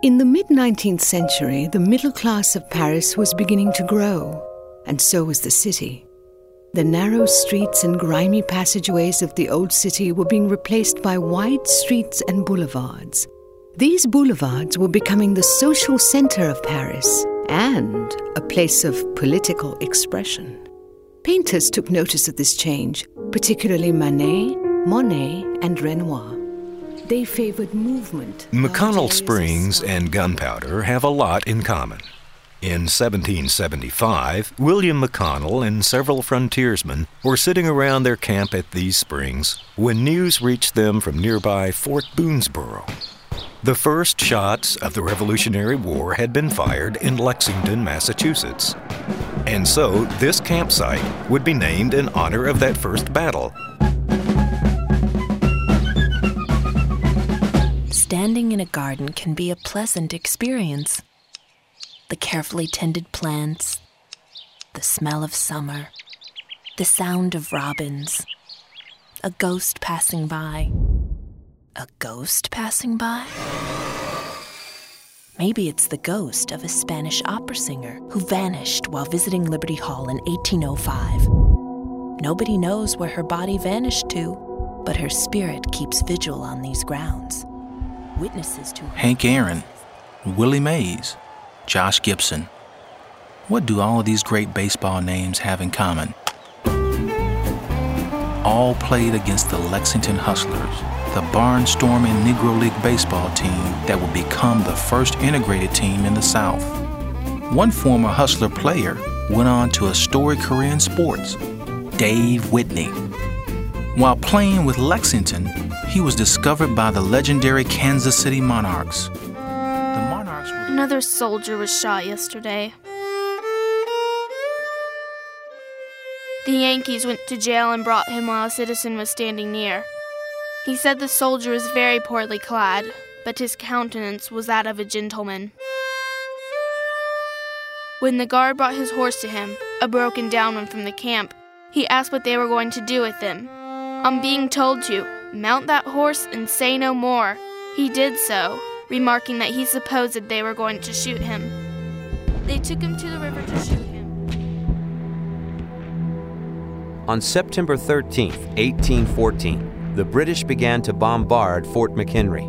In the mid-19th century, the middle class of Paris was beginning to grow, and so was the city. The narrow streets and grimy passageways of the old city were being replaced by wide streets and boulevards. These boulevards were becoming the social center of Paris and a place of political expression. Painters took notice of this change, particularly Manet, Monet, and Renoir. They favored movement. McConnell Springs and gunpowder have a lot in common. In 1775, William McConnell and several frontiersmen were sitting around their camp at these springs when news reached them from nearby Fort Boonesborough. The first shots of the Revolutionary War had been fired in Lexington, Massachusetts. And so this campsite would be named in honor of that first battle. Standing in a garden can be a pleasant experience. The carefully tended plants, the smell of summer, the sound of robins, a ghost passing by. A ghost passing by? Maybe it's the ghost of a Spanish opera singer who vanished while visiting Liberty Hall in 1805. Nobody knows where her body vanished to, but her spirit keeps vigil on these grounds. Witnesses to Hank Aaron, Willie Mays, Josh Gibson. What do all of these great baseball names have in common? All played against the Lexington Hustlers, the barnstorming Negro League baseball team that would become the first integrated team in the South. One former Hustler player went on to a storied career in sports, Dave Whitney. While playing with Lexington, he was discovered by the legendary Kansas City Monarchs. The Monarchs were... Another soldier was shot yesterday. The Yankees went to jail and brought him while a citizen was standing near. He said the soldier was very poorly clad, but his countenance was that of a gentleman. When the guard brought his horse to him, a broken down one from the camp, he asked what they were going to do with him. On being told to mount that horse and say no more, he did so, remarking that he supposed they were going to shoot him. They took him to the river to shoot him. On September 13, 1814, the British began to bombard Fort McHenry.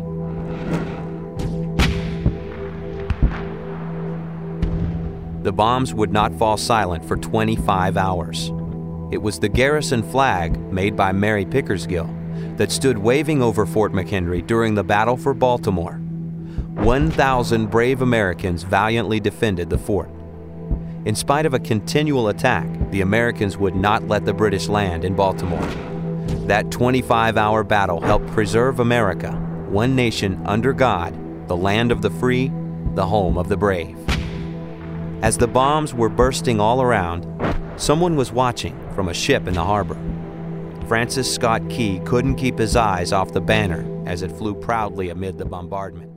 The bombs would not fall silent for 25 hours. It was the garrison flag, made by Mary Pickersgill, that stood waving over Fort McHenry during the Battle for Baltimore. 1,000 brave Americans valiantly defended the fort. In spite of a continual attack, the Americans would not let the British land in Baltimore. That 25-hour battle helped preserve America, one nation under God, the land of the free, the home of the brave. As the bombs were bursting all around, someone was watching from a ship in the harbor. Francis Scott Key couldn't keep his eyes off the banner as it flew proudly amid the bombardment.